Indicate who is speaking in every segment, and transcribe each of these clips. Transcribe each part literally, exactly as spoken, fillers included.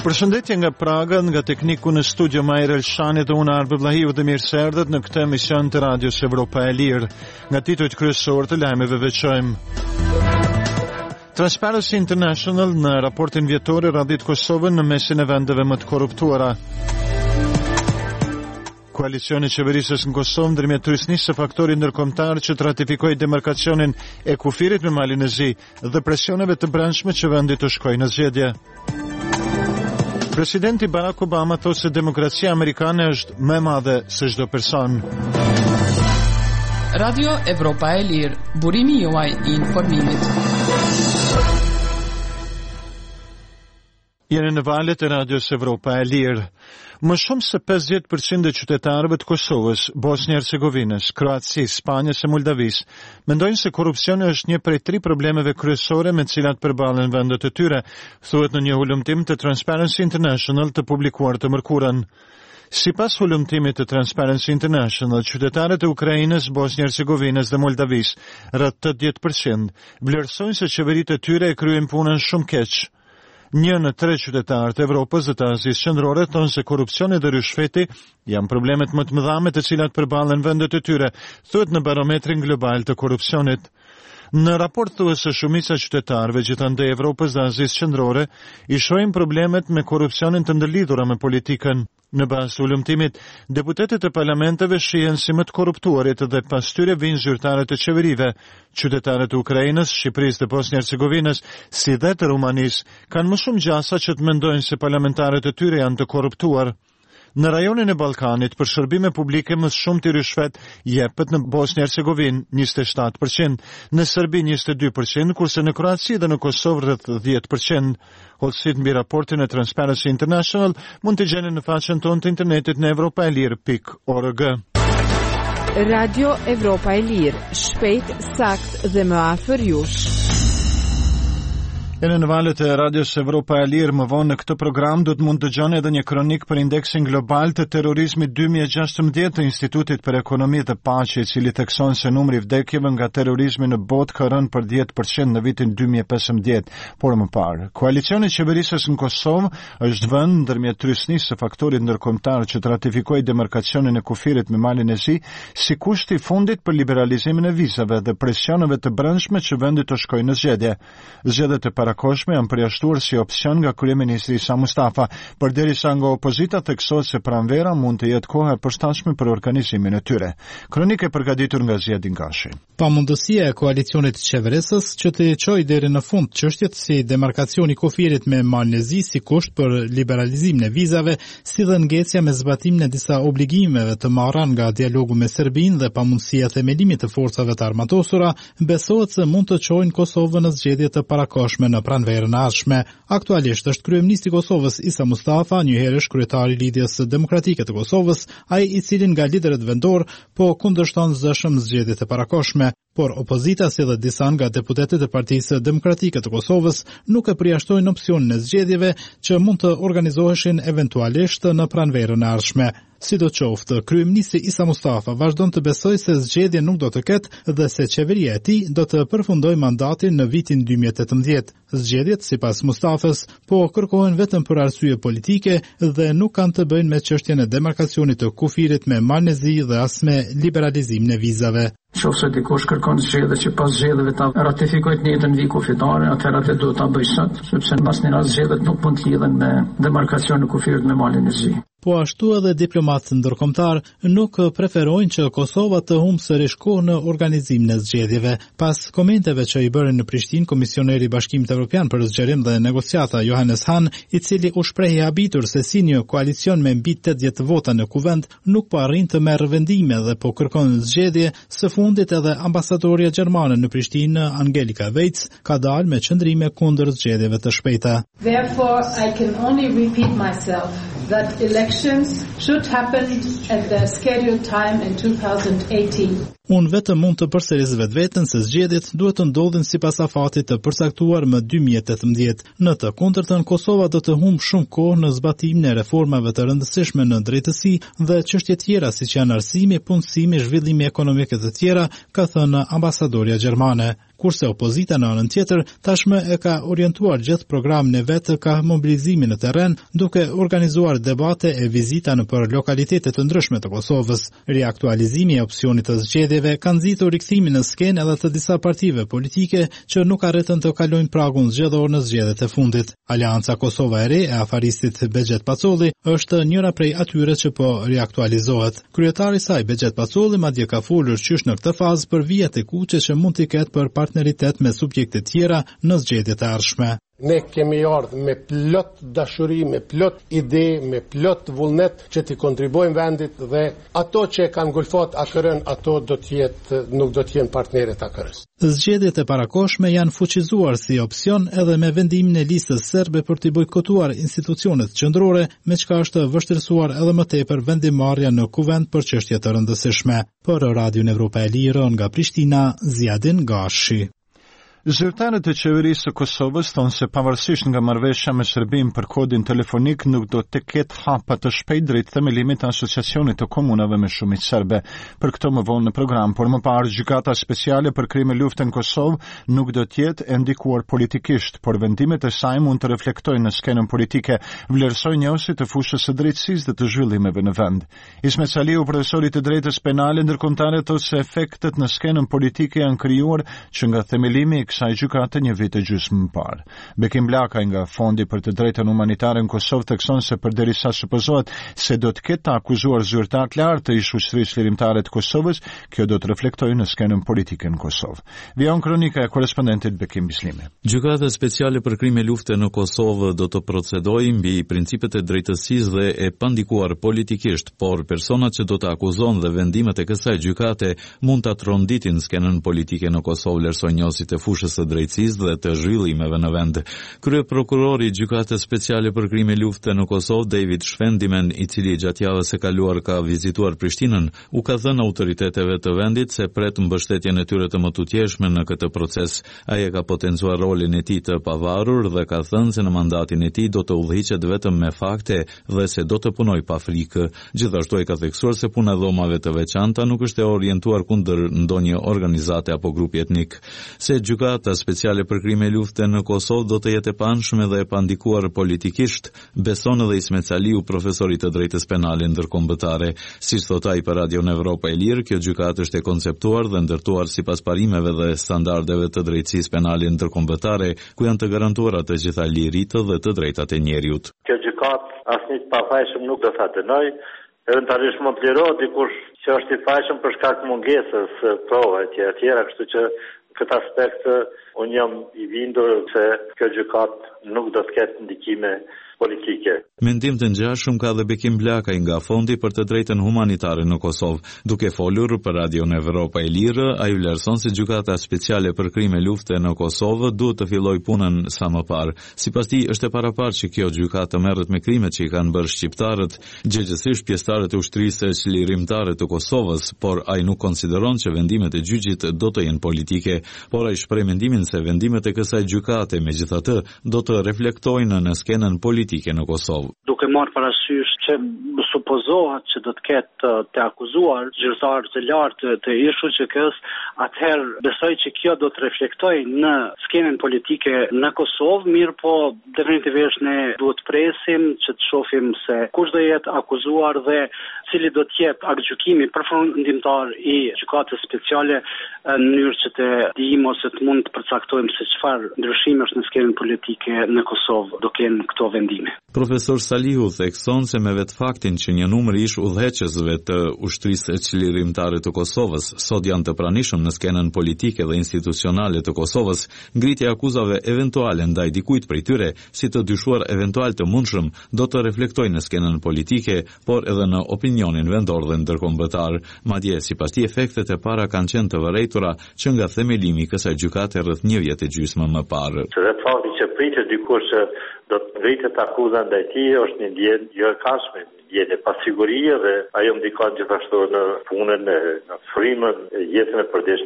Speaker 1: Përshëndetje nga Praga, nga tekniku në studio Majrel Shani dhe unë Arbe Vlahiu dhe mirë se erdhët në këtë emision të Radios Evropa e Lirë. Nga titujt kryesor të lajmeve veçojmë. Transparency International në raportin vjetor e radhit Kosovën në mesin e vendeve më të korruptuara. Koalicioni qeverisës në Kosovë ndërmjet Turqisë së faktori ndërkombëtar që të ratifikojë demarkacionin e kufirit me Malin e Zi dhe presioneve të brendshme që vendi të shkojë në zgjedhje. Presidenti Barack Obama thotë se demokracia amerikane është më e madhe se çdo person.
Speaker 2: Radio Evropa e Lirë, burimi juaj i informimit.
Speaker 1: Jeni në valët e Radios Evropa e Lirë. Më shumë se pesëdhjetë përqind e qytetarëve të Kosovës, Bosnjë-Hercegovinës, Kroacisë, Spanjës e Moldavisë mendojnë se korrupsioni është një prej tri problemeve kryesore me të cilat përballen vendet e tyre, thuhet në një hulumtim të Transparency International të publikuar të mërkurën. Sipas hulumtimit të Transparency International, qytetarët e Ukrainës, Bosnjë-Hercegovinës dhe Moldavisë, rreth tetëdhjetë përqind, vlerësojnë se qeveritë e tyre e kryejnë punën shumë keq. Një në tre qytetarë të Evropës dhe të Azisë Qendrore thonë se korrupsioni dhe rishfeti janë problemet më të mëdha me të cilat përballen vendet e tyre, thuhet në barometrin global të korrupsionit. Në raport thuhet se shumica e qytetarëve gjithandej Evropës dhe Azisë Qendrore i shohin problemet me korrupsionin të ndërlidhura me politikën. Në bazë të hulumtimit, deputetët e parlamenteve shihen si më të korruptuarit dhe pas tyre vinë zyrtarët e qeverive. Qytetarët e Ukrainës, Shqipërisë dhe Bosnjë-Hercegovinës, si dhe të Rumanisë, kanë më shumë gjasa që të mendojnë se parlamentarët e tyre janë të korruptuar. Në rajonin e Ballkanit, për shërbime publike më shumë të rishfet jepet në Bosnjë-Hercegovinë njëzet e shtatë përqind, në Serbi njëzet e dy përqind, kurse në Kroaci dhe në Kosovë rreth dhjetë përqind. Hollësit mbi raportin e Transparency International mund të gjeni në faqen tonë të internetit në evropaelir pikë org.
Speaker 3: Radio Evropa e Lirë, shpejt, sakt dhe më afër jush.
Speaker 1: Jeni në valët e Radios Evropa e Lirë. Më vonë në këtë program do të mund të dëgjoni edhe një kronik për indeksin global të terrorizmit dy mijë e gjashtëmbëdhjetë të Institutit për Ekonomi dhe Paqe, i cili thekson se numri i vdekjeve nga terrorizmi në botë ka rënë për dhjetë përqind në vitin dy mijë e pesëmbëdhjetë, por më parë. Koalicioni qeverisës në Kosovë është vënë ndërmjet Turqisë së faktorit ndërkombëtar që të ratifikojë demarkacionin e kufirit me Malin e Zi si kusht i fundit për liberalizimin e vizave dhe presioneve të brendshme që vendi të shkojë në zgjedhje. Zgjedhjet e parakoshme janë përjashtuar si opsion nga kryeministri Isa Mustafa, përderisa nga opozita theksohet se pranvera mund të jetë koha e përshtatshme për organizimin e tyre. Kronikë e përgatitur nga Zjedin Gashi.
Speaker 4: Pamundësia e koalicionit qeverisës që të çojë deri në fund çështjet si demarkacioni i kufirit me Malin e Zi si kusht për liberalizimin e vizave, si dhe ngecja me zbatimin e disa obligimeve të marra nga dialogu me Serbinë dhe pamundësia e themelimit të forcave të armatosura, besohet se mund të çojnë Kosovën në zgjedhje të parakoshme në pranverën e ardhshme. Aktualisht është kryeministri i Kosovës Isa Mustafa, njëherësh kryetari i Lidhjes Demokratike të Kosovës, ai i cili nga liderët vendor po kundërshton zëshëm zgjedhjet e parakoshme, por opozita si dhe disa nga deputetët e Partisë Demokratike të Kosovës nuk e përjashtojnë opsionin e zgjedhjeve që mund të organizoheshin eventualisht në pranverën e ardhshme. Sidoqoftë, kryeministri Isa Mustafa vazhdon të besojë se zgjedhje nuk do të ketë dhe se qeveria e tij do të përfundojë mandatin në vitin dy mijë e tetëmbëdhjetë. Zgjedhjet, sipas Mustafës, po kërkohen vetëm për arsye politike dhe nuk kanë të bëjnë me çështjen e demarkacionit të kufirit me Malin e Zi dhe as me liberalizimin e vizave.
Speaker 5: Nëse dikush kërkon zgjedhje që pas zgjedhjeve ta ratifikojë të njëjtën vit kufitare, atëherë atë duhet ta bëjë sot, sepse mbas një rast zgjedhjet nuk mund të lidhen me demarkacionin e kufirit me Malin e Zi.
Speaker 4: Po ashtu edhe diplomatët ndërkombëtar nuk preferojnë që Kosova të humbë sërish kohë në organizimin e zgjedhjeve. Pas komenteve që i bërën në Prishtinë komisioneri i Bashkimit Evropian për zgjerim dhe negociata Johannes Hahn, i cili u shprehi habitur se si një koalicion me mbi tetëdhjetë vota në kuvend nuk po arrin të merr vendime dhe po kërkon zgjedhje, së fundit edhe ambasadorja gjermane në Prishtinë Angelika Weitz ka dalë me qëndrime kundër zgjedhjeve të shpejta.
Speaker 6: Therefore, I can only repeat myself that elections should happen at the scheduled time in two thousand eighteen.
Speaker 4: Unë vetëm mund të përsëris vetveten se zgjedhjet duhet të ndodhin sipas afatit të përcaktuar më dy mijë e tetëmbëdhjetë. Në të kundërtën, Kosova do të humbë shumë kohë në zbatimin e reformave të rëndësishme në drejtësi dhe çështje tjera siç janë arsimi, punësimi, zhvillimi ekonomik e të tjera, ka thënë ambasadorja gjermane. kurse opozita në anën tjetër tashmë e ka orientuar gjithë programin e vetë ka mobilizimin në terren, duke organizuar debate e vizita në për lokalitete të ndryshme të Kosovës. Riaktualizimi e opsionit të zgjedhjeve ka nxitur rikthimin në skenë edhe të disa partive politike që nuk arritën të kalojnë pragun zgjedhor në zgjedhjet e fundit. Aleanca Kosova e Re e afaristit Bexhet Pacolli është njëra prej atyre që po riaktualizohet. Kryetari i saj Bexhet Pacolli madje ka folur qysh në këtë fazë për vijat e kuqe që mund t'i ketë për partneritet me subjekte tjera në zgjedhjet e ardhshme.
Speaker 7: Ne kemi ardhur me plot dashuri, me plot ide, me plot vullnet që t'i kontribuojmë vendit dhe ato që kanë ngulfat A K R-n, ato do t'jetë, nuk do t'jenë partnerët A K R-s.
Speaker 4: Zgjedhjet e parakoshme janë fuqizuar si opsion edhe me vendimin e listës serbe për t'i bojkotuar institucionet qendrore, me çka është vështirësuar edhe më tepër vendimarrja në kuvend për çështje të rëndësishme. Për Radion Evropa e Lirë nga Prishtina, Ziadin Gashi.
Speaker 1: Zyrtarët e qeverisë së Kosovës thonë se pavarësisht nga marrëveshja me Serbinë për kodin telefonik nuk do të ketë hapa të shpejt drejt themelimit të asociacionit të komunave me shumicë serbe. Për këtë më vonë në program, por më parë gjykata speciale për krime lufte në Kosovë nuk do të jetë e ndikuar politikisht, por vendimet e saj mund të reflektojnë në skenën politike, vlerësoi njësi të fushës së drejtësisë dhe të zhvillimeve në vend. Ismet Saliu, profesori i drejtës penale ndërkombëtare, thotë se efektet në skenën politike janë krijuar që nga themelimi i kësaj gjykate një vit e gjysmë më parë. Bekim Blakaj nga Fondi për të drejtën humanitare në Kosovë thekson se përderisa supozohet se do të ketë të akuzuar zyrtar të lartë të ish ushtrisë lirimtare të Kosovës, kjo do të reflektojë në skenën politike në Kosovë. Vion kronika e korespondentit Bekim Bislimi.
Speaker 8: Gjykata speciale për krime lufte në Kosovë do të procedojë mbi principet e drejtësisë dhe e pandikuar politikisht, por personat që do të akuzon dhe vendimet e kësaj gjykate mund ta tronditin skenën politike në Kosovë, vlerësoi njësi të fushës së drejtësisë dhe të zhvillimeve në vend. Kryeprokurori i gjykatës speciale për krime lufte në Kosovë, David Shvendimen, i cili gjatë javës së kaluar ka vizituar Prishtinën, u ka thënë autoriteteve të vendit se pret mbështetjen e tyre të mëtutjeshme në këtë proces. Ai e ka potencuar rolin e tij të pavarur dhe ka thënë se në mandatin e tij do të udhëhiqet vetëm me fakte dhe se do të punoj pa frikë. Gjithashtu ai ka theksuar se puna e dhomave të veçanta nuk është e orientuar kundër ndonjë organizate apo grupi etnik. Se gjykata speciale për krime lufte në Kosovë do të jetë e panshme dhe e pandikuar politikisht, beson edhe Ismet Saliu, profesori të drejtës penale ndërkombëtare. Siç thot ai për Radion Evropa e Lirë, kjo gjykatë është e konceptuar dhe ndërtuar sipas parimeve dhe standardeve të drejtësisë penale ndërkombëtare, ku janë të garantuara të gjitha liritë dhe të drejtat e njeriut.
Speaker 9: Kjo gjykatë asnjë të pafajshëm nuk do ta dënoj, eventualisht mund të lirohet dikush që është i fajshëm për shkak të mungesës provave të tjera, kështu që këtë aspekt unë jam i bindur se kjo gjykatë nuk do të ketë ndikime politike.
Speaker 8: Mendim të ngjashëm ka dhe Bekim Blakaj nga Fondi për të drejtën humanitare në Kosovë. Duke folur për Radion Evropa e Lirë, ai vlerëson se gjykata speciale për krime lufte në Kosovë duhet të fillojë punën sa më parë. Sipas tij është e paraparë që kjo gjykatë merret me krimet që i kanë bërë shqiptarët, gjithsesi pjesëtarët e ushtrisë lirimtare të Kosovës, por ai nuk konsideron që vendimet e gjyqit do të jenë politike, por ai shpreh mendimin se vendimet e kësaj gjykate megjithatë do të reflektojnë në skenën politike në Kosovë.
Speaker 10: Duke marrë parasysh që supozohet që do të ketë të akuzuar zyrtarë të lartë të ish U Q K-s, atëherë besoj që kjo do të reflektojë në skenën politike në Kosovë, mirë po definitivisht ne duhet presim që të shohim se kush do jetë akuzuar dhe cili do të jetë aktgjykimi përfundimtar i gjykatës speciale në mënyrë që të dijmë ose të mund të përcaktojmë se çfarë ndryshimesh në skenën politike në Kosovë do kenë këto vendime.
Speaker 8: Profesor Salihu thekson se me vetë faktin që një numër ish udhëheqësve të ushtrisë lirimtare të Kosovës sot janë të pranishëm në skenën politike dhe institucionale të Kosovës, ngritja e akuzave eventuale ndaj dikujt prej tyre, si të dyshuar eventual të mundshëm, do të reflektojnë në skenën politike, por edhe në opinionin vendor dhe ndërkombëtar. Madje sipas tij efektet e para kanë qenë të vërejtura që nga themelimi i kësaj gjykate rreth një vjet e gjysmë më parë.
Speaker 9: Vetë fakti që pritet dikush do të ngritet akuza ndaj tij është një ndjenjë jo e kashme, ndjenjë e pasigurie dhe ajo ndikon gjithashtu në punën, në frymën, jetën e përditshme të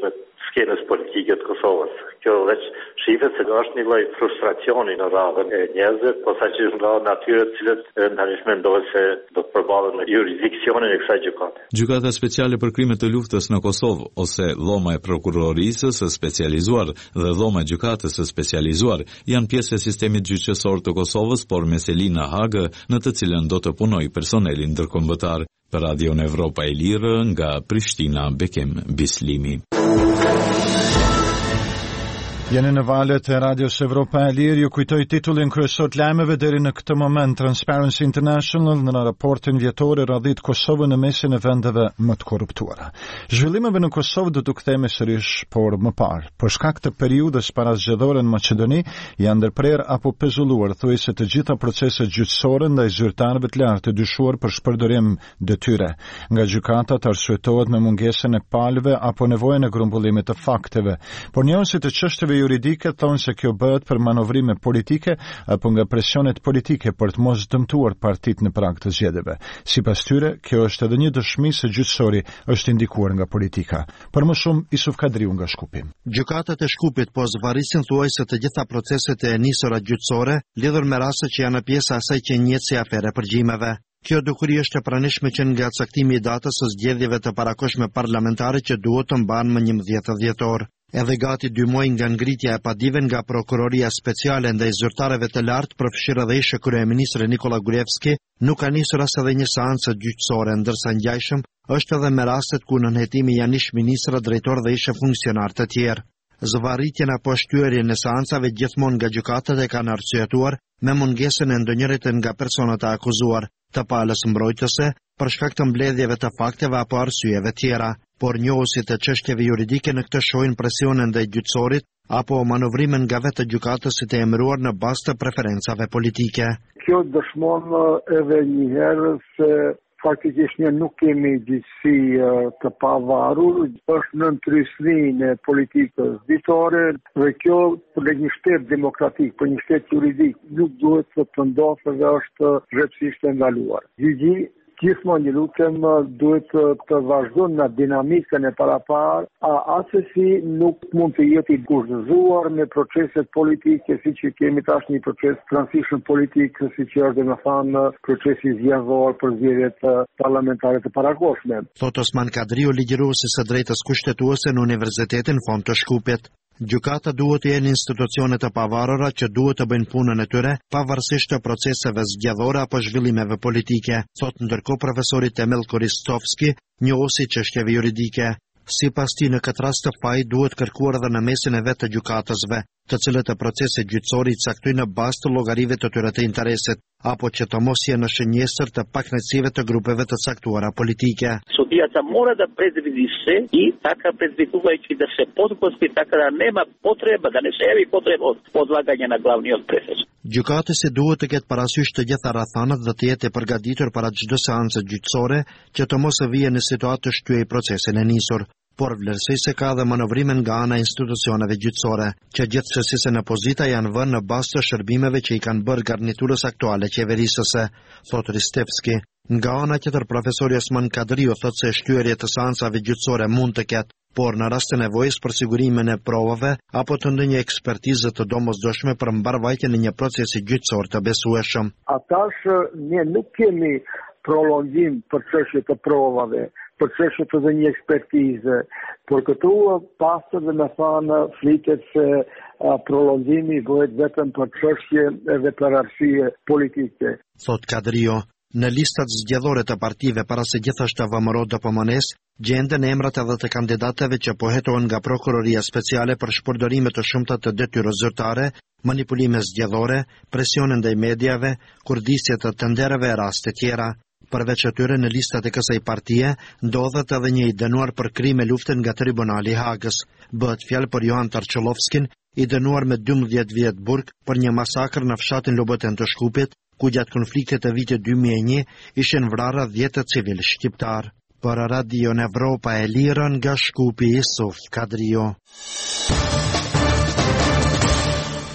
Speaker 9: skenës politike të Kosovës. Kjo veç shifet se është një lloj frustracioni në radhën e njerëzve, posaçërisht nga natyrë të cilët tani mendohet se do të përballen me jurisdiksionin e kësaj gjykate.
Speaker 8: Gjykata speciale për krime të luftës në Kosovë ose dhoma e prokurorisë së specializuar dhe dhoma e gjykatës së specializuar janë pjesë e sistemit gjyqësor të Kosovës, por me seli në Hagë, në të cilën do të punojë personeli ndërkombëtar. Për Radion Evropa e Lirë nga Prishtina, Bekem Bislimi.
Speaker 1: Jeni në valët e Radios Evropa e Lirë, ju kujtoj titullin kryesor të lajmeve deri në këtë moment. Transparency International në raportin vjetor e radhit Kosovën në mesin e vendeve më të korruptuara. Zhvillimeve në Kosovë do të kthehemi sërish, por më parë. Për shkak të periudhës parazgjedhore në Maqedoni, janë ndërprer apo pezulluar thuajse të gjitha proceset gjyqësore ndaj zyrtarëve të lartë të dyshuar për shpërdorim detyre. Nga gjykata arsyetohet me mungesën e palëve apo nevojën e grumbullimit të fakteve. Por njohësit të çështjeve juridike thonë se kjo bëhet për manovrime politike apo nga presionet politike për të mos dëmtuar partitë në prag të zgjedhjeve. Sipas tyre, kjo është edhe një dëshmi se gjyqësori është indikuar nga politika. Për më shumë, Isuf Kadriu nga Shkupi.
Speaker 11: Gjykatat e Shkupit po zvarrisin thuajse të gjitha proceset e nisura gjyqësore lidhur me raste që janë pjesë e asaj që njihet si afere përgjimeve. Kjo dukuri është e pranishme që nga caktimi i datës së zgjedhjeve të parakoshme parlamentare që duhet të mbahen më njëmbëdhjetë dhjetor. Edhe gati dy muaj nga ngritja e padive nga prokuroria speciale ndaj zyrtarëve të lartë, përfshirë edhe ish kryeministri Nikola Gruevski, nuk ka nisur as edhe një seancë gjyqësore, ndërsa ngjajshëm është edhe me rastet ku nënhetimi janë ish ministra, drejtor dhe ish funksionar të tjerë. Zvarritjen apo shtyerjen e seancave gjithmonë nga gjykatat e kanë arsyetuar me mungesën e ndonjërit nga personat e akuzuar, të palës mbrojtëse, për shkak të mbledhjeve të fakteve apo arsyeve tjera. Por njohësit e çështjeve juridike në këtë shohin presionin ndaj gjyqësorit apo manovrimin nga vetë gjykatës si të emëruar në bazë të preferencave politike.
Speaker 12: Kjo dëshmon edhe një herë se faktikisht ne nuk kemi gjyqësi të pavarur, është në ndryshimin e politikës ditore dhe kjo për një shtet demokratik, për një shtet juridik, nuk duhet të të ndodhë dhe është rrepsisht e ndaluar. Gjyqi gjithmonë një lutem duhet të vazhdojnë në dinamikën e parapar, a asesi nuk mund të jetë i kushtozuar me proceset politike, si që kemi tash një proces transition politik, si që është dhe më thanë procesi zgjedhor për zgjedhjet parlamentare të parakoshme.
Speaker 11: Thot Osman Kadriu, ligjëruesi së drejtës kushtetuese në Universitetin Fond të Shkupit. Gjykata duhet të jenë institucione të pavarura që duhet të bëjnë punën e tyre pavarësisht të proceseve zgjedhore apo zhvillimeve politike, thot ndërkohë profesori Temel Koristovski, njohuesi çështjeve juridike. Sipas tij, në këtë rast të faji duhet kërkuar edhe në mesin e vetë të gjykatësve, të cilët e proceset gjyqësori caktojnë në bazë të llogarive të tyre të interesit, apo që të mos jenë në shënjesër të pakënaqësive të grupeve të caktuara politike.
Speaker 13: Sudija mora da predvidi i taka predvidujući da se potpunosti taka da nema potreba, da ne se javi potreba od odlaganja na glavni od preses.
Speaker 11: Gjykatësi duhet të ketë parasysh të gjitha rrethanat dhe të jetë e përgatitur para çdo seance gjyqësore që të mos e vijë në situatë të shtyej procesin e nisur. Por vlerësoj se ka dhe manovrimin nga ana e institucioneve gjyqësore, që gjithsesi se në pozita janë vënë në bazë të shërbimeve që i kanë bërë garniturës aktuale qeverisëse, thot Ristevski. Nga ana tjetër, profesori Osman Kadriu thot se shtyerje të seancave gjyqësore mund të ketë, por në rast të nevojës për sigurimin e provave apo të ndonjë ekspertizë të domosdoshme për mbarvajtjen e një procesi gjyqësor të besueshëm.
Speaker 12: Atash ne nuk kemi prolongim për çështje të provave, për çështje të dhe një ekspertizë, por këtu pastë dhe me thanë flitet se prolongimi bëhet vetëm për çështje dhe për arsye politike.
Speaker 11: Thot Kadrio, në listat zgjedhore të partive para se gjithashtu vëmëro D P M N-s, gjenden emrat edhe të kandidatëve që po hetohen nga prokuroria speciale për shpërdorime të shumta të detyrës zyrtare, manipulime zgjedhore, presion ndaj mediave, kurdisje të tendereve e raste tjera. Përveç atyre në listat e kësaj partie, ndodhet edhe një i dënuar për krime lufte nga Tribunali i Hagës. Bëhet fjalë për Johan Tarçollovskin, i dënuar me dymbëdhjetë vjet burg për një masakër në fshatin Loboten të Shkupit, ku gjatë konfliktit të vitit dy mijë e një ishin vrarë dhjetë civil shqiptar. Për Radio Evropa e Lirë nga Shkupi, Isuf Kadrio.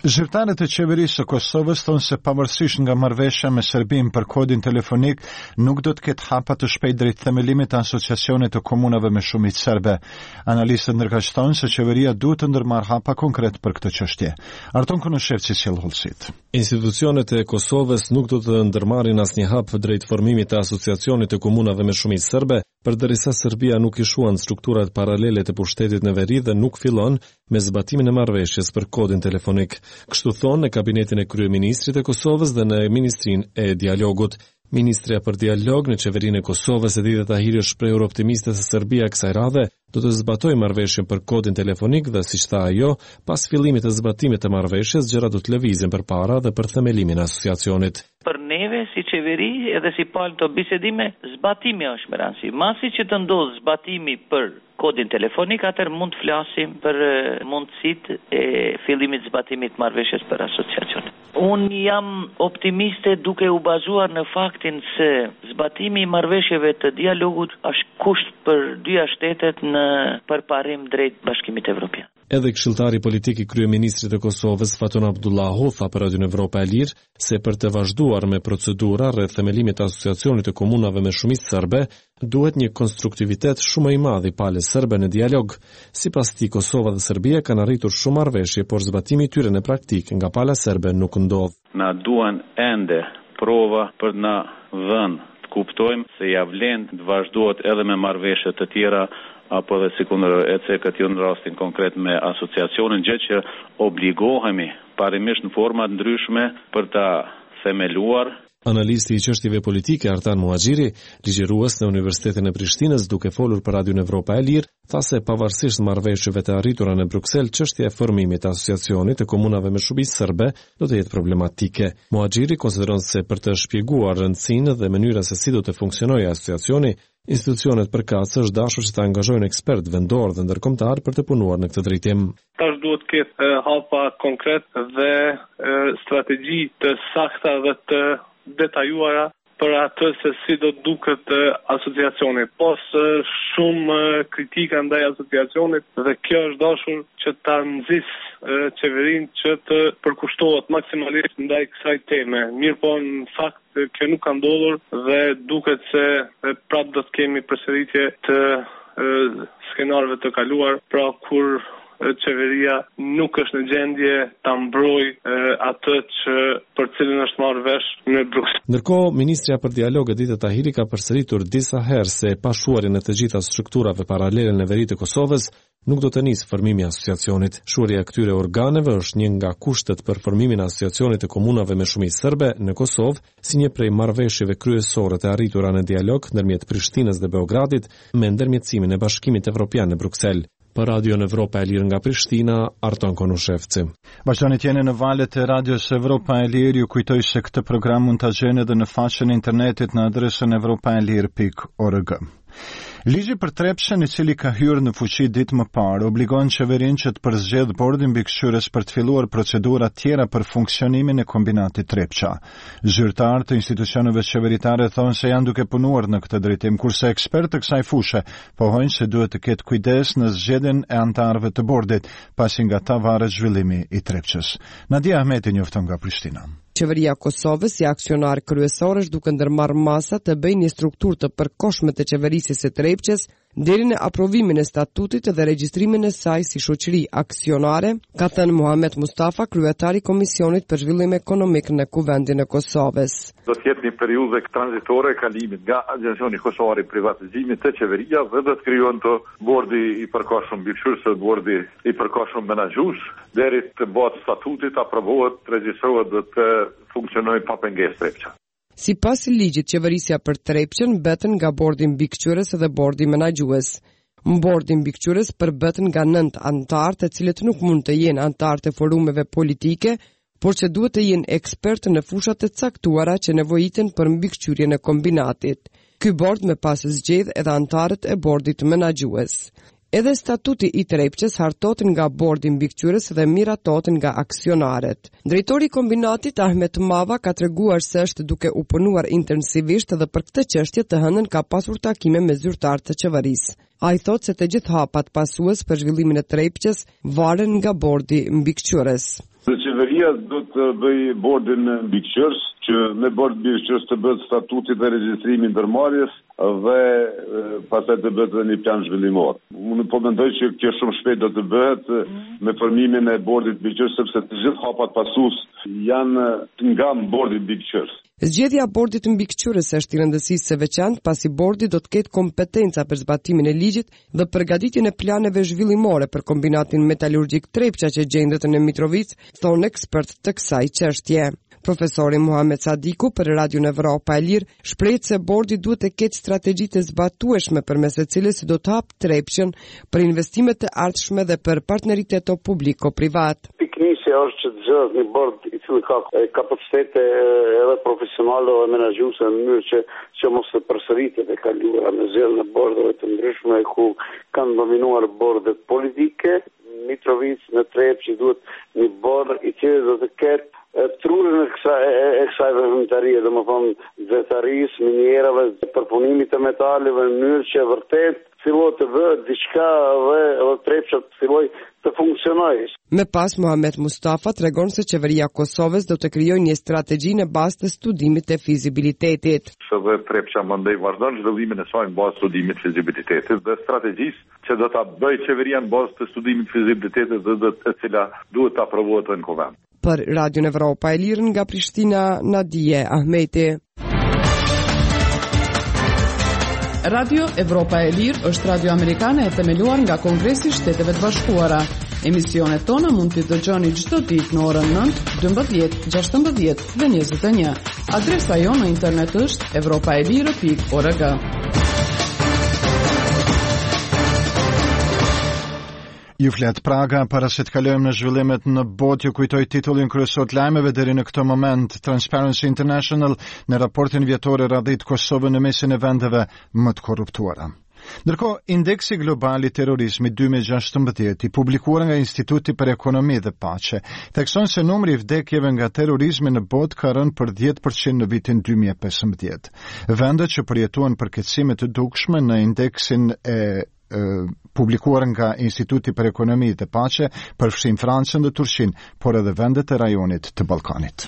Speaker 1: Zyrtarët e qeverisë së Kosovës thonë se pavarësisht nga marrëveshja me Serbinë për kodin telefonik, nuk do të ketë hapa të shpejt drejt themelimit të asociacionit të komunave me shumicë serbe. Analistët ndërkaq se qeveria duhet të ndërmarrë hapa konkret për këtë çështje. Arton Konoshevci sjell hollësit.
Speaker 14: Institucionet e Kosovës nuk do të ndërmarrin asnjë hap drejt formimit të asociacionit të komunave me shumicë serbe, përderisa Serbia nuk i shuan strukturat paralele të pushtetit në veri dhe nuk fillon me zbatimin e marrëveshjes për kodin telefonik. Kështu thonë në kabinetin e kryeministrit e Kosovës dhe në ministrinë e dialogut. Ministrja për dialog në qeverinë e Kosovës Edita Tahiri është shprehur optimiste se Serbia kësaj radhe do të zbatojë marrëveshjen për kodin telefonik dhe siç tha ajo, pas fillimit të zbatimit të marrëveshjes, gjërat do të lëvizin përpara dhe për themelimin e asociacionit.
Speaker 15: Për neve si qeveri edhe si palë të bisedime, zbatimi është më rëndësi. Masi që të ndodhë zbatimi për kodin telefonik, atër mund të flasim për mundësitë e fillimit zbatimit marrëveshjes për asociacionit. Unë jam optimiste duke u bazuar në faktin se zbatimi i marrëveshjeve të dialogut është kusht për dyja shtetet në përparim drejt Bashkimit Evropian.
Speaker 14: Edhe këshilltari politik i kryeministrit të Kosovës Fatun Abdullahu tha për Radion Evropa e Lirë se për të vazhduar me procedura rreth themelimit të asociacionit të komunave me shumicë serbe, duhet një konstruktivitet shumë i madh i palës serbe në dialog. Sipas tij, Kosova dhe Serbia kanë arritur shumë marrëveshje, por zbatimi i tyre në praktik nga pala serbe nuk ndodh.
Speaker 16: Na duan ende prova për na dhënë të kuptojmë se ja vlen të vazhdohet edhe me marrëveshje të tjera apo dhe sikundër e cekët jo në rastin konkret me asociacionin, gjë që obligohemi parimisht në forma të ndryshme për ta themeluar.
Speaker 14: Analisti i çështjeve politike Artan Muhaxhiri, ligjërues në Universitetin e Prishtinës, duke folur për Radion Evropa e Lirë, tha se pavarësisht marrëveshjeve të arritura në Bruksel, çështja e formimit të asociacionit të komunave me shumicë serbe do të jetë problematike. Muhaxhiri konsideron se për të shpjeguar rëndësinë dhe mënyrën se si do të funksionojë asociacioni, institucionet përkatëse është dashur që të angazhojnë ekspert vendor dhe ndërkombëtar për të punuar në këtë drejtim.
Speaker 17: Tash duhet të ketë hapa konkret dhe e, strategji të sakta dhe të detajuara për atë se si do duket asociacioni. Pos shumë kritika ndaj asociacionit dhe kjo është dashur që ta nxjisë qeverinë që të përkushtohet maksimalisht ndaj kësaj teme. Mirë po në fakt kjo nuk ka ndodhur dhe duket se prapë do të kemi përsëritje të skenarëve të kaluar, pra kur qeveria nuk është në gjendje ta mbrojë atë që për cilën është marrë vesh në Bruksel.
Speaker 14: Ndërkohë, ministrja për dialog Edita Tahiri ka përsëritur disa herë se pashuarjen e të gjitha strukturave paralele në veri të Kosovës nuk do të nisë formimi i asociacionit. Shuarja e këtyre organeve është një nga kushtet për formimin e asociacionit të komunave me shumicë serbe në Kosovë, si një prej marrëveshjeve kryesore të arritura në dialog ndërmjet Prishtinës dhe Beogradit me ndërmjetësimin e Bashkimit Evropian në Bruksel. Për Radion Evropa e Lirë nga Prishtina, Arton Konushevci.
Speaker 1: Vazhdoni të jeni në valët e Radios Evropa e Lirë, ju kujtoj se këtë program mund ta gjeni edhe në faqen e internetit në adresën evropaelir pikë org. Ligji për trepshen, i cili ka hyrë në fuqi ditë më parë, obligon qeverinë që të përzgjedhë bordin mbikëqyrës për të filluar procedura tjera për funksionimin e kombinatit Trepça. Zyrtarë të institucioneve qeveritare thonë se janë duke punuar në këtë drejtim, kurse ekspertë të kësaj fushë pohojnë se duhet të ketë kujdes në zgjedhjen e antarëve të bordit, pasi nga ta varet zhvillimi i Trepçës. Nadia Ahmeti njofton nga Prishtina.
Speaker 18: Qeveria Kosovës si aksionar kryesor është duke ndërmarrë masa të bëjë një strukturë të përkohshme të qeverisjes së Trepçës deri në aprovimin e statutit dhe regjistrimin e saj si shoqëri aksionare, ka thënë Muhamet Mustafa, kryetari i Komisionit për Zhvillim Ekonomik në Kuvendin e Kosovës.
Speaker 19: Do të jetë një periudhë tranzitore kalimit nga agencioni kosovar i privatizimit të qeveria dhe do të krijohen të bordi i përkohshëm mbikëqyrës së bordi i përkohshëm menaxhues deri të bëhet statutit, aprovohet, regjistrohet dhe të funksionojë pa pengesë Trepça.
Speaker 18: Si pas ligjit, qeverisja për Trepçën mbeten nga bordi mbikëqyrës dhe bordi menaxhues. Bordi mbikëqyrës përbeten nga nëntë anëtar, të cilët nuk mund të jenë anëtar të forumeve politike, por që duhet të jenë ekspertë në fushat të caktuara që nevojiten për mbikëqyrjen e kombinatit. Ky bord me pas zgjedh edhe anëtarët e bordit menaxhues. Edhe statuti i Trepçës hartohet nga bordi mbikëqyrës dhe miratohet nga aksionarët. Drejtori i kombinatit Ahmet Mava ka treguar se është duke u punuar intensivisht dhe për këtë çështje të hënën ka pasur takime me zyrtarë të qeverisë. Ai thotë se të gjithë hapat pasues për zhvillimin e Trepçës varen nga bordi mbikëqyrës.
Speaker 19: Dhe qeveria do të bëj bordin mbikëqyrës, që në bord mbikëqyrës të bëhet statuti dhe regjistrimi i ndërmarrjes dhe pastaj të bëhet edhe një plan zhvillimor. Unë po mendoj që kjo shumë shpejt do të bëhet me formimin e bordit mbikëqyrës, sepse të gjithë hapat pasues janë nga bordi mbikëqyrës.
Speaker 18: Zgjedhja e bordit mbikëqyrës është i rëndësisë së veçantë pasi bordi do të ketë kompetenca për zbatimin e ligjit dhe përgatitjen e planeve zhvillimore për kombinatin metalurgjik Trepça që gjendet në Mitrovic, thonë ekspert të kësaj çështje. Profesori Muhamet Sadiku për Radio Evropa e Lirë shpreh se bordi duhet të ketë strategji të zbatueshme përmes së cilës do të hapë Trepçën për investime të ardhshme dhe për partneriteto publiko-privat.
Speaker 20: Piknisja është që të zgjodhet një bord i cili ka kapacitete edhe profesionale dhe menaxhuese në mënyrë që që mos të përsëritet e kaluara me zgjedhje në bordeve të ndryshme ku kanë dominuar bordet politike. Mitrovic në Trepçë duhet një bord i cili do të ketë trurën e kësaj e kësaj veprimtarie, domethënë zetarisë, minierave, përpunimit të metaleve në mënyrë që vërtet fillojë të bëhet diçka dhe edhe Trepça të fillojë të funksionojë.
Speaker 18: Me pas, Muhamet Mustafa tregon se qeveria e Kosovës do të krijojë një strategji në bazë të studimit të fizibilitetit.
Speaker 19: Dhe Trepça mendoj vazhdon zhvillimin e saj në bazë të studimit të fizibilitetit dhe strategjisë që do ta bëjë qeveria në bazë të studimit të fizibilitetit dhe e cila duhet të aprovohet në Kuvend.
Speaker 18: Për Radio Evropa e Lirë nga Prishtina, Nadije Ahmeti.
Speaker 2: Radio Evropa e Lirë është radio amerikane e themeluar nga Kongresi i Shteteve të Bashkuara. Emisionet tona mund t'i dëgjoni çdo ditë në orën nëntë, dymbëdhjetë, gjashtëmbëdhjetë dhe njëzet e një. Adresa jonë në internet është evropaelire pikë org.
Speaker 1: Ju flet Praga, para se të kalojmë në zhvillimet në botë, ju kujtoj titullin kryesor të lajmeve deri në këtë moment. Transparency International në raportin vjetor e radhit Kosovën në mesin e vendeve më të korruptuara. Ndërkohë, indeksi global i terrorizmit dy mijë e gjashtëmbëdhjetë i publikuar nga Instituti për Ekonomi dhe Paqe thekson se numri i vdekjeve nga terrorizmi në botë ka rënë për dhjetë përqind në vitin dy mijë e pesëmbëdhjetë. Vendet që përjetuan përkeqësime të dukshme në indeksin e publikuar nga Instituti për Ekonomi dhe Paqe përfshin Francën dhe Turqinë, por edhe vendet e rajonit të Ballkanit.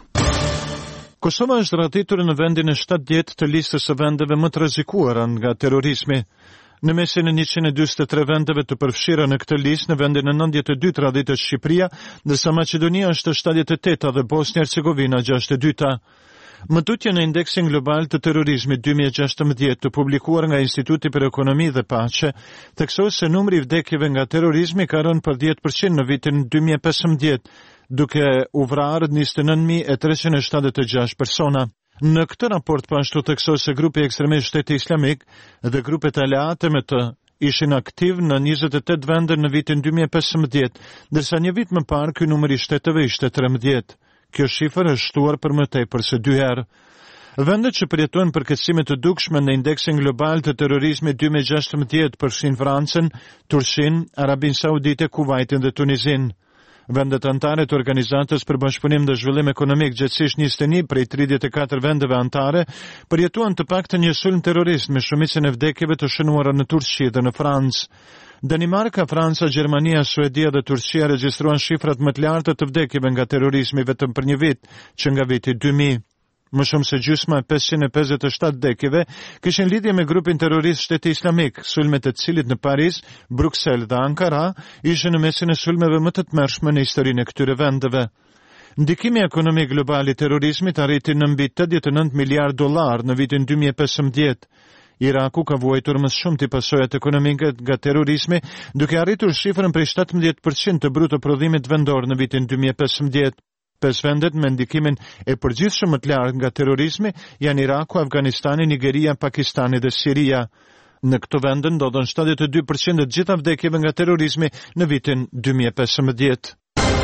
Speaker 1: Kosova është ratitur në vendin e shtatëdhjetë të listës së vendeve më të rrezikuara nga terrorizmi. Në mesin e njëqind e dyqindëdhjetë e tre vendeve të përfshira në këtë listë, në vendin e nëntëdhjetë e dytë radhitet Shqipëria, ndërsa Maqedonia është shtatëdhjetë e tetë dhe Bosnia Hercegovina gjashtëdhjetë e dytë. Mëtutje në indeksin global të terrorizmit dy mijë e gjashtëmbëdhjetë të publikuar nga Instituti për Ekonomi dhe Paqe, theksoi se numri i vdekjeve nga terrorizmi ka rënë për dhjetë përqind në vitin dy mijë e pesëmbëdhjetë, duke u vrarë njëzet e nëntë mijë e treqind e shtatëdhjetë e gjashtë persona. Në këtë raport pashtu theksoi se grupi ekstremistë Shteti Islamik dhe grupet aleate me të ishin aktiv në njëzet e tetë vende në vitin dy mijë e pesëmbëdhjetë, ndërsa një vit më parë ky numër i shteteve ishte trembëdhjetë. Kjo shifër është shtuar për më tepër se dy herë. Vendet që përjetojnë përkeqësime të dukshme në indeksin global të terrorizmit dy mijë e gjashtëmbëdhjetë përfshin Francën, Turqinë, Arabinë Saudite, Kuvajtin dhe Tunizinë. Vendet anëtare të Organizatës për Bashkëpunim dhe Zhvillim Ekonomik, gjithsesi njëzet e një prej tridhjetë e katër vendeve anëtare, përjetuan të paktën një sulm terrorist me shumicën e vdekjeve të shënuara në Turqi dhe në Francë. Danimarka, Franca, Gjermania, Suedia dhe Turqia regjistruan shifrat më të larta të vdekjeve nga terrorizmi vetëm për një vit, që nga viti dy mijë. Më shumë se gjysma e pesëqind e pesëdhjetë e shtatë vdekjeve kishin lidhje me grupin terrorist Shteti Islamik, sulmet e cilit në Paris, Bruksel dhe Ankara ishin në mesin e sulmeve më të tmerrshme në historinë e këtyre vendeve. Ndikimi ekonomik global i terrorizmit arriti në mbi tetëdhjetë e nëntë miliardë dollar në vitin dy mijë e pesëmbëdhjetë. Iraku ka vuajtur më shumë të pasojat ekonomike nga terrorizmi, duke arritur shifrën prej shtatëmbëdhjetë përqind të bruto prodhimit vendor në vitin dy mijë e pesëmbëdhjetë. Pesë vendet me ndikimin e përgjithshëm më të lartë nga terrorizmi janë Iraku, Afganistani, Nigeria, Pakistani dhe Siria. Në këto vende ndodhen shtatëdhjetë e dy përqind të gjitha vdekjeve nga terrorizmi në vitin dy mijë e pesëmbëdhjetë.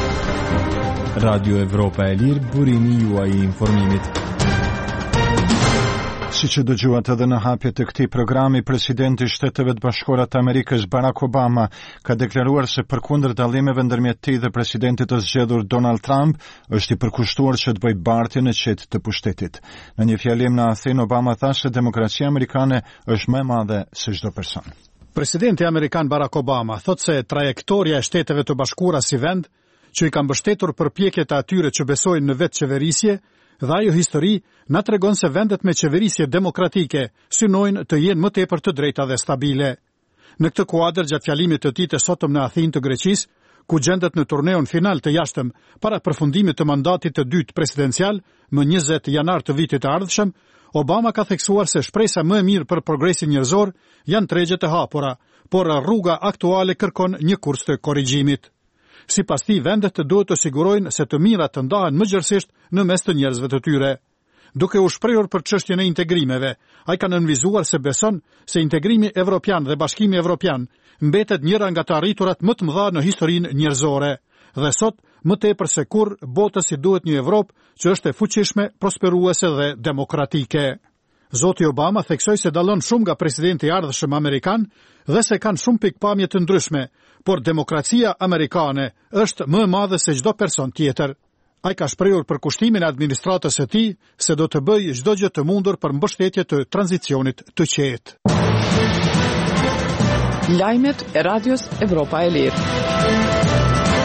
Speaker 14: Radio Evropa e Lirë, burimi juaj i informimit.
Speaker 1: Si që dëgjuat edhe në hapje të këtij programi, presidenti i Shteteve të Bashkuara të Amerikës Barack Obama ka deklaruar se përkundër dallimeve ndërmjet tij dhe presidentit të zgjedhur Donald Trump, është i përkushtuar që të bëjë bartje në qetë të pushtetit. Në një fjalim në Athen, Obama tha se demokracia amerikane është më e madhe se çdo person.
Speaker 21: Presidenti amerikan Barack Obama thot se trajektoria e Shteteve të Bashkuara si vend që i ka mbështetur përpjekjet e atyre që besojnë në vetë qeverisje, dhe ajo histori na tregon se vendet me qeverisje demokratike synojnë të jenë më tepër të drejta dhe stabile. Në këtë kuadër, gjatë fjalimit të tij të sotëm në Athinë të Greqisë, ku gjendet në turneun final të jashtëm para përfundimit të mandatit të dytë presidencial më njëzet janar të vitit të ardhshëm, Obama ka theksuar se shpresa më e mirë për progresin njerëzor janë tregjet e hapura, por rruga aktuale kërkon një kurs të korrigjimit. Sipas tij, vendet duhet të sigurojnë se të mirat të ndahen më gjërësisht në mes të njerëzve të tyre. Duke u shprehur për çështjen e integrimeve, ai ka nënvizuar se beson se integrimi evropian dhe bashkimi evropian mbetet njëra nga të arriturat më të mëdha në historinë njerëzore, dhe sot më tepër se kur botës i duhet një Evropë që është e fuqishme, prosperuese dhe demokratike. Zoti Obama theksoi se dallon shumë nga presidenti i ardhshëm amerikan dhe se kanë shumë pikpamje të ndryshme, por demokracia amerikane është më e madhe se çdo person tjetër. Ai ka shprehur për kushtimin e administratës së tij se do të bëjë çdo gjë të mundur për mbështetje të tranzicionit të qetë.
Speaker 2: Lajmet e Radios Evropa e Lirë.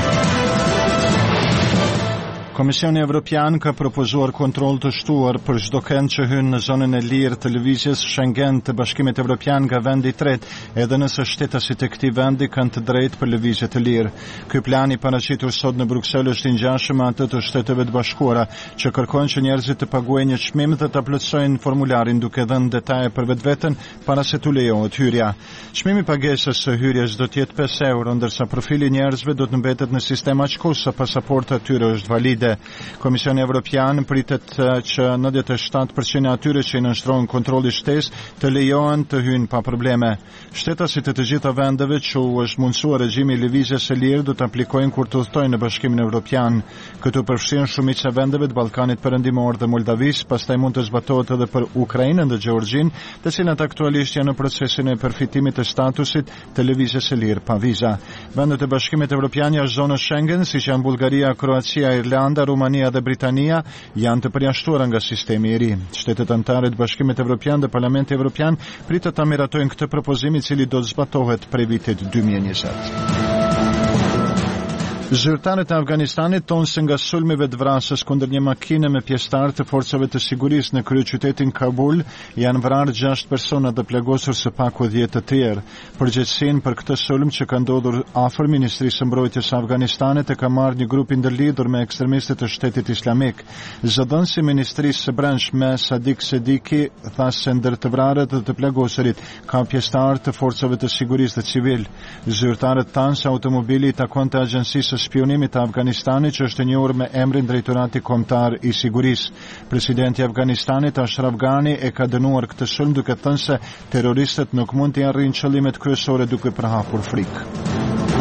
Speaker 1: Komisioni Evropian ka propozuar kontroll të shtuar për çdo kënd që hyn në zonën e lirë të lëvizjes Schengen të Bashkimit Evropian nga vendi i tretë, edhe nëse shtetasit e këtij vendi kanë të drejtë për lëvizje të lirë. Ky plan i paraqitur sot në Bruksel është i ngjashëm me atë të Shteteve të Bashkuara, që kërkojnë që njerëzit të paguajnë një çmim dhe ta plotësojnë formularin duke dhënë detaje për vetveten para se t'u lejohet hyrja. Çmimi pagesës së hyrjes do të jetë pesë euro, ndërsa profili i njerëzve do të mbetet në sistem aqkos sa pasaporta e tyre është valide. Komisioni Evropian pritet që nëntëdhjetë e shtatë përqind e atyre që i nënshtrojnë kontrolli shtesë të lejohen të hyjnë pa probleme. Shtetasit e të gjitha vendeve që u është mundësuar regjimi i lëvizjes së lirë do të aplikojnë kur të udhtojnë në Bashkimin Evropian. Këtu përfshin shumica e vendeve të Ballkanit Perëndimor dhe Moldavisë, pastaj mund të zbatohet edhe për Ukrainën dhe Gjeorgjinë, të cilat aktualisht janë në procesin e përfitimit të statusit të lëvizjes së lirë pa viza. Vendet e Bashkimit Evropian jashtë zonës Schengen, siç janë Bullgaria, Kroacia, Irlanda, Rumania dhe Britania, janë të përjashtuara nga sistemi i ri. Shtetet anëtare të Bashkimit Evropian dhe Parlamenti Evropian pritet ta miratojnë këtë propozim, i cili do të zbatohet prej vitit dy mijë e njëzet. Zyrtarët e Afganistanit tonë se nga sulmeve të vrasës kundër një makine me pjesëtar të forcave të sigurisë në kryeqytetin Kabul janë vrarë gjashtë persona dhe plagosur së paku dhjetë të tjerë. Përgjegjësinë për këtë sulm që ka ndodhur afër Ministrisë së Mbrojtjes së Afganistanit e ka marrë një grup i ndërlidhur me ekstremistët e Shtetit Islamik. Zëdhënësi i Ministrisë së Brendshme Sadik Sediki tha se ndër të vrarët dhe të plagosurit ka pjesëtar të forcave të sigurisë dhe civil. Zyrtarët thanë se automobili i takonte agjencisë spionimit të Afganistanit, që është e njohur me emrin Drejtorati Kombëtar i Sigurisë. Presidenti i Afganistanit Ashraf Ghani e ka dënuar këtë sulm duke thënë se terroristët nuk mund të arrijnë qëllimet kryesore duke përhapur frikë.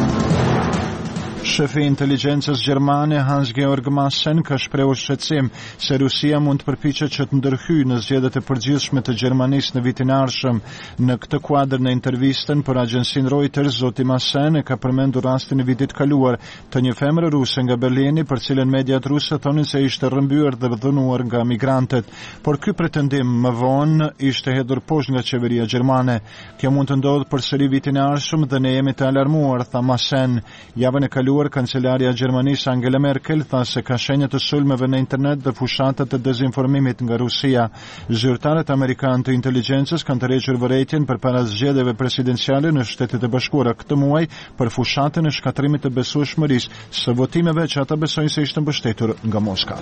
Speaker 1: Shefi i inteligjencës gjermane Hans-Georg Maassen ka shprehur shqetësim se Rusia mund të përpiqet që të ndërhyjë në zgjedhjet e përgjithshme të Gjermanisë në vitin e ardhshëm. Në këtë kuadër, në intervistën për agjencinë Reuters, zoti Maassen e ka përmendur rastin e vitit kaluar të një femre ruse nga Berlini, për cilën mediat ruse thonin se ishte rrëmbyer dhe dhënuar nga migrantët, por ky pretendim më vonë ishte hedhur poshtë nga qeveria gjermane. Kjo mund të ndodhë përsëri vitin e ardhshëm dhe ne jemi të alarmuar, tha Maassen. Javën e kaluar Kancelaria e Gjermanisë Angela Merkel tha se ka shenja të sulmeve në internet dhe fushatat të dezinformimit nga Rusia. Zyrtarët amerikanë të inteligjencës kanë tërhequr vërejtjen përpara zgjedhjeve presidenciale në Shtetet e Bashkuara këtë muaj për fushatën e shkatrimit të besueshmërisë së votimeve që ata besojnë se ishte mbështetur nga Moska.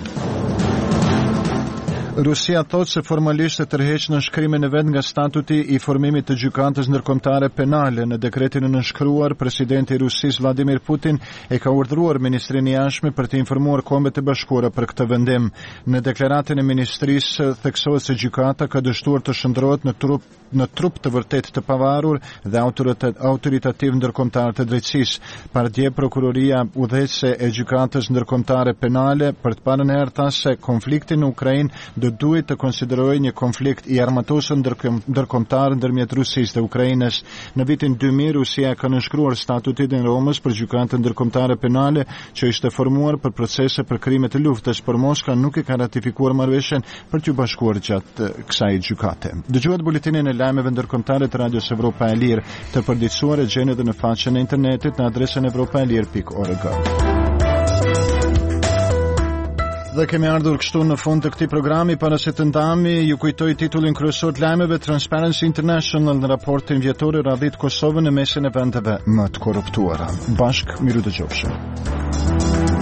Speaker 1: Rusia thot se formalisht e tërheq nënshkrimin e vet nga statuti i formimit të gjykatës ndërkombëtare penale. Në dekretin e nënshkruar, presidenti i Rusisë Vladimir Putin e ka urdhëruar Ministrinë e Jashtme për të informuar Kombet e Bashkuara për këtë vendim. Në deklaratën e ministrisë theksohet se gjykata ka dështuar të shndrohet në trup në trup të vërtet të pavarur dhe autoritativ ndërkombëtar të drejtësisë. Pardje, prokuroria udhëheqëse e gjykatës ndërkombëtare penale për të parën herë tha se konflikti në Ukrainë do duhet të konsiderojë një konflikt i armatosur ndërkombëtar ndërmjet Rusisë dhe Ukrainës. Në vitin dy mijë Rusia ka nënshkruar statutin e Romës për gjykatën ndërkombëtare penale që ishte formuar për procese për krime të luftës, por Moska nuk e ka ratifikuar marrëveshjen për t'u bashkuar gjatë kësaj gjykate. Dëgjuat buletinin e lajmeve ndërkombëtare të Radios Evropa e Lirë, të përditësuar e gjeni edhe në faqen e internetit në adresën evropaelir pikë org. Dhe kemi ardhur kështu në fund të këtij programi. Para se të ndahemi, ju kujtoj titullin kryesor të lajmeve. Transparency International në raportin vjetor e radhit Kosovën në mesin e vendeve më të korruptuara. Bashk miru dëgjofshim.